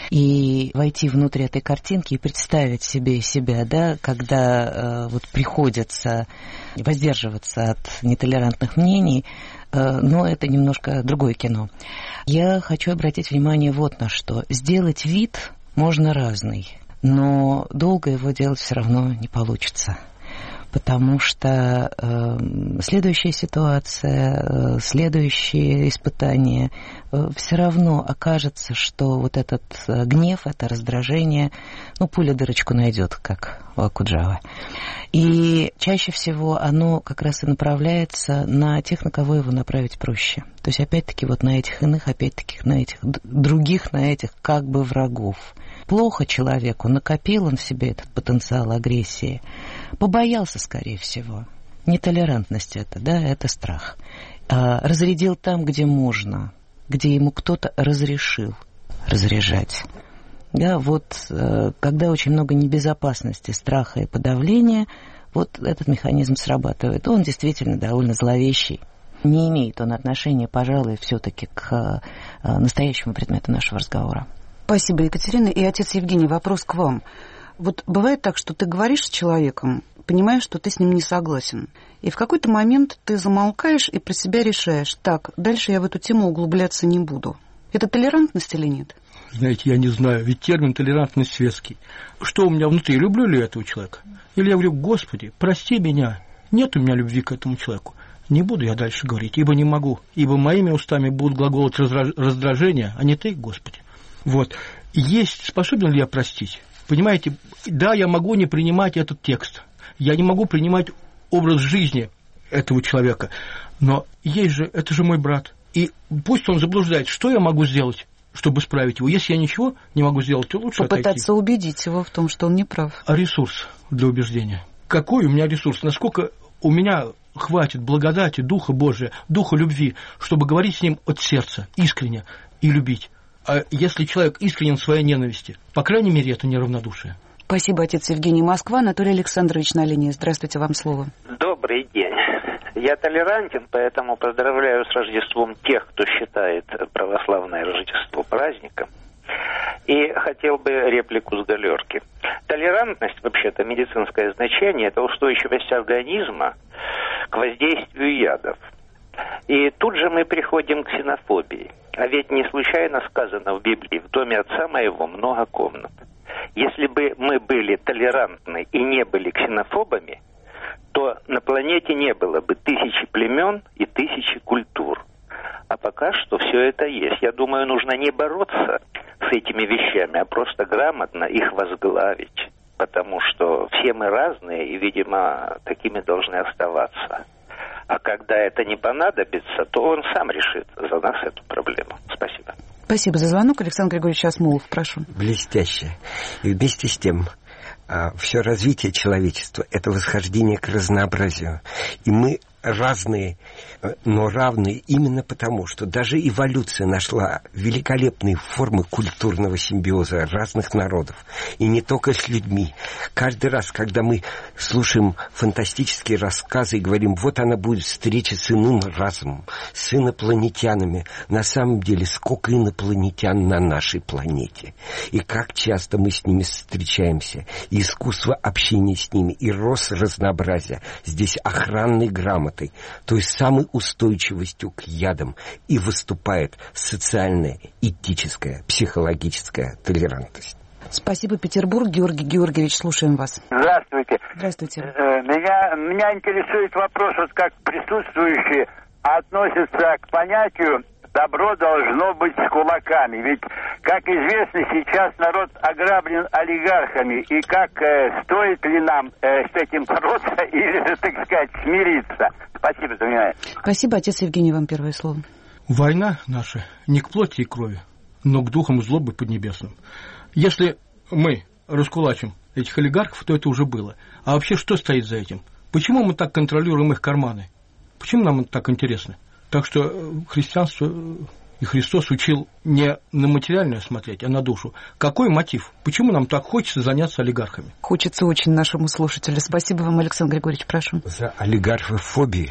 И войти внутрь этой картинки и представить себе себя, да, когда э, вот приходится воздерживаться от нетолерантных мнений, э, но это немножко другое кино. Я хочу обратить внимание вот на что. Сделать вид можно разный, но долго его делать все равно не получится. Потому что э, следующая ситуация, э, следующие испытания, э, все равно окажется, что вот этот э, гнев, это раздражение, ну, пуля дырочку найдет, как у Окуджавы. И чаще всего оно как раз и направляется на тех, на кого его направить проще. То есть, опять-таки, вот на этих иных, опять-таки, на этих других, на этих как бы врагов. Плохо человеку, накопил он в себе этот потенциал агрессии, побоялся, скорее всего. Нетолерантность это, да, это страх. А, разрядил там, где можно, где ему кто-то разрешил разряжать. Да, вот когда очень много небезопасности, страха и подавления, вот этот механизм срабатывает. Он действительно довольно зловещий. Не имеет он отношения, пожалуй, все-таки к настоящему предмету нашего разговора. Спасибо, Екатерина. И отец Евгений, вопрос к вам. Вот бывает так, что ты говоришь с человеком, понимаешь, что ты с ним не согласен. И в какой-то момент ты замолкаешь и про себя решаешь: так, дальше я в эту тему углубляться не буду. Это толерантность или нет? Знаете, я не знаю, ведь термин толерантность светский. Что у меня внутри? Люблю ли я этого человека? Или я говорю: Господи, прости меня, нет у меня любви к этому человеку. Не буду я дальше говорить, ибо не могу. Ибо моими устами будут глаголать раздражения, а не ты, Господи. Вот. Есть, способен ли я простить? Понимаете, да, я могу не принимать этот текст. Я не могу принимать образ жизни этого человека. Но есть же, это же мой брат. И пусть он заблуждает, что я могу сделать, чтобы исправить его. Если я ничего не могу сделать, то лучше попытаться отойти. Убедить его в том, что он не прав. А ресурс для убеждения? Какой у меня ресурс? Насколько у меня хватит благодати, Духа Божия, Духа любви, чтобы говорить с ним от сердца, искренне и любить? А если человек искренен в своей ненависти, по крайней мере, это не равнодушие. Спасибо, отец Евгений. Москва. Анатолий Александрович на линии. Здравствуйте, вам слово. Добрый день. Я толерантен, поэтому поздравляю с Рождеством тех, кто считает православное Рождество праздником. И хотел бы реплику с галерки. Толерантность, вообще-то, медицинское значение, это устойчивость организма к воздействию ядов. И тут же мы приходим к ксенофобии. А ведь не случайно сказано в Библии: в доме отца моего много комнат. Если бы мы были толерантны и не были ксенофобами, то на планете не было бы тысячи племен и тысячи культур. А пока что все это есть. Я думаю, нужно не бороться с этими вещами, а просто грамотно их возглавить. Потому что все мы разные и, видимо, такими должны оставаться. А когда это не понадобится, то он сам решит за нас эту проблему. Спасибо. Спасибо за звонок. Александр Григорьевич Асмолов, прошу. Блестяще. И вместе с тем, все развитие человечества – это восхождение к разнообразию. И мы разные, но равные именно потому, что даже эволюция нашла великолепные формы культурного симбиоза разных народов. И не только с людьми. Каждый раз, когда мы слушаем фантастические рассказы и говорим, вот она будет встреча с иным разумом, с инопланетянами, на самом деле сколько инопланетян на нашей планете. И как часто мы с ними встречаемся. И искусство общения с ними, и рост разнообразия. Здесь охранной грамотой, то есть самой устойчивостью к ядам, и выступает социальная, этическая, психологическая толерантность. Спасибо, Петербург. Георгий Георгиевич, слушаем вас. Здравствуйте. Здравствуйте. Меня, меня интересует вопрос, вот как присутствующие относятся к понятию «добро должно быть с кулаками». Ведь, как известно, сейчас народ ограблен олигархами. И как э, стоит ли нам э, с этим бороться или же, так сказать, смириться? Спасибо за внимание. Спасибо. Отец Евгений, вам первое слово. Война наша не к плоти и крови, но к духам злобы поднебесным. Если мы раскулачим этих олигархов, то это уже было. А вообще что стоит за этим? Почему мы так контролируем их карманы? Почему нам это так интересно? Так что христианство и Христос учил не на материальное смотреть, а на душу. Какой мотив? Почему нам так хочется заняться олигархами? Хочется очень нашему слушателю. Спасибо вам, Александр Григорьевич, прошу. За олигархофобией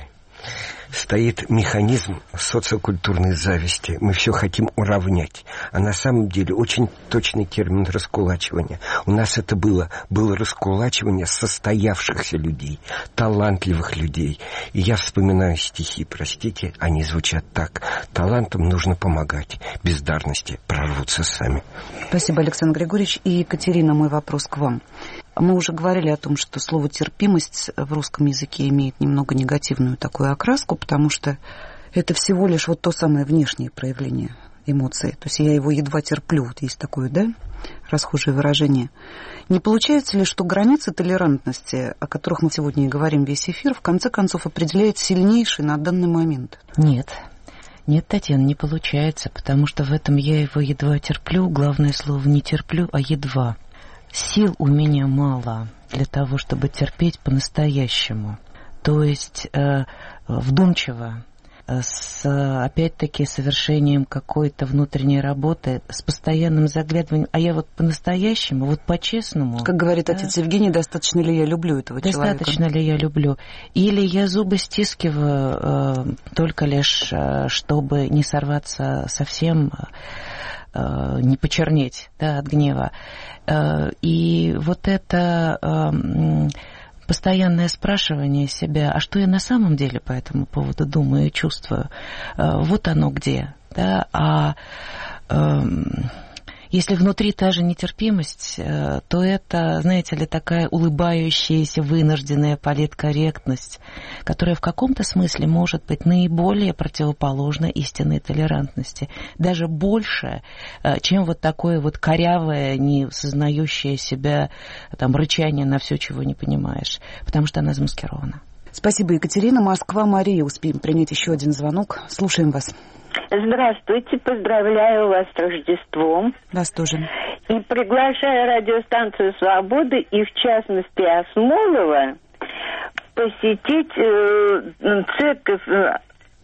стоит механизм социокультурной зависти. Мы все хотим уравнять. А на самом деле очень точный термин раскулачивания. У нас это было. Было раскулачивание состоявшихся людей, талантливых людей. И я вспоминаю стихи, простите, они звучат так. Талантам нужно помогать. Бездарности прорвутся сами. Спасибо, Александр Григорьевич. И, Екатерина, мой вопрос к вам. Мы уже говорили о том, что слово «терпимость» в русском языке имеет немного негативную такую окраску, потому что это всего лишь вот то самое внешнее проявление эмоций. То есть я его едва терплю. Вот есть такое, да, расхожее выражение. Не получается ли, что границы толерантности, о которых мы сегодня и говорим весь эфир, в конце концов определяет сильнейший на данный момент? Нет. Нет, Татьяна, не получается, потому что в этом я его едва терплю. Главное слово не терплю, а едва. Сил у меня мало для того, чтобы терпеть по-настоящему. То есть э, вдумчиво, с, опять-таки, совершением какой-то внутренней работы, с постоянным заглядыванием. А я вот по-настоящему, вот по-честному... Как говорит да? отец Евгений, достаточно ли я люблю этого достаточно человека? Достаточно ли я люблю? Или я зубы стискиваю э, только лишь, э, чтобы не сорваться совсем... не почернеть, да, от гнева. И вот это постоянное спрашивание себя, а что я на самом деле по этому поводу думаю и чувствую, вот оно где. Да? А если внутри та же нетерпимость, то это, знаете ли, такая улыбающаяся, вынужденная политкорректность, которая в каком-то смысле может быть наиболее противоположна истинной толерантности. Даже больше, чем вот такое вот корявое, не сознающее себя там, рычание на все, чего не понимаешь, потому что она замаскирована. Спасибо, Екатерина. Москва, Мария. Успеем принять еще один звонок. Слушаем вас. Здравствуйте, поздравляю вас с Рождеством. Вас тоже. И приглашаю радиостанцию «Свобода» и, в частности, Асмолова посетить э, церковь э,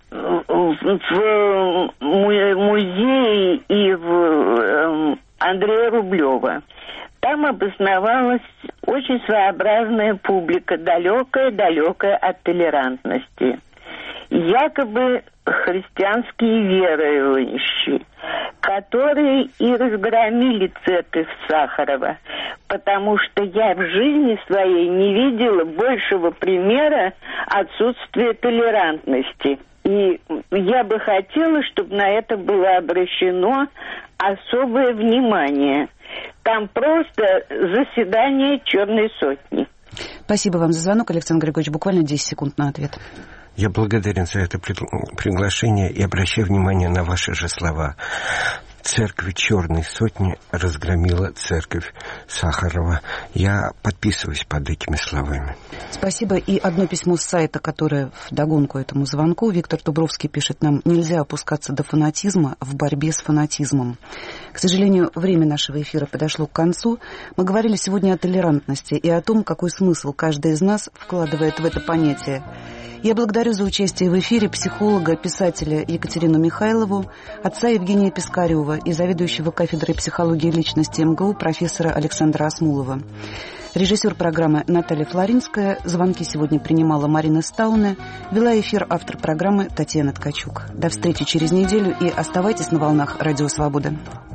в музее и в э, Андрея Рублева. Там обосновалась очень своеобразная публика, далекая-далекая от толерантности. Якобы христианские верующие, которые и разгромили церковь Сахарова, потому что я в жизни своей не видела большего примера отсутствия толерантности. И я бы хотела, чтобы на это было обращено особое внимание. Там просто заседание Черной сотни. Спасибо вам за звонок, Александр Григорьевич. Буквально десять секунд на ответ. Я благодарен за это приглашение и обращаю внимание на ваши же слова. церковь Черной Сотни разгромила церковь Сахарова. Я подписываюсь под этими словами. Спасибо. И одно письмо с сайта, которое вдогонку этому звонку. Виктор Дубровский пишет нам: нельзя опускаться до фанатизма в борьбе с фанатизмом. К сожалению, время нашего эфира подошло к концу. Мы говорили сегодня о толерантности и о том, какой смысл каждый из нас вкладывает в это понятие. Я благодарю за участие в эфире психолога, писателя Екатерину Михайлову, отца Евгения Пискарева и заведующего кафедрой психологии личности эм гэ у профессора Александра Асмулова. Режиссер программы Наталья Флоринская. Звонки сегодня принимала Марина Стауне. Вела эфир автор программы Татьяна Ткачук. До встречи через неделю и оставайтесь на волнах Радио Свобода.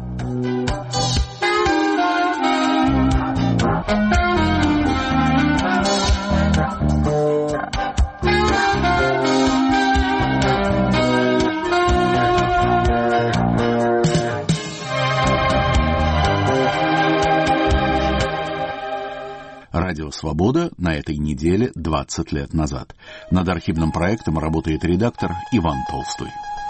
Радио «Свобода» на этой неделе двадцать лет назад. Над архивным проектом работает редактор Иван Толстой.